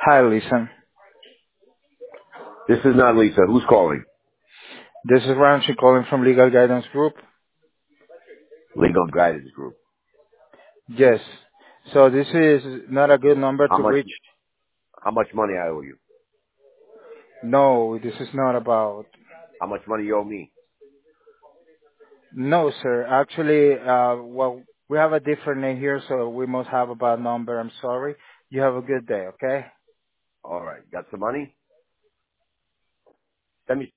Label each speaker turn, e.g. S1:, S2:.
S1: Hi, Lisa.
S2: This is not Lisa. Who's calling?
S1: This is Ranchi calling from Legal Guidance Group.
S2: Legal Guidance Group.
S1: Yes. So this is not a good number
S2: How
S1: to
S2: much?
S1: reach.
S2: How much money I owe you?
S1: No, this is not about.
S2: How much money you owe me?
S1: No, sir. Actually, well, we have a different name here, so we must have a bad number. I'm sorry. You have a good day, okay?
S2: All right. Got some money? Send me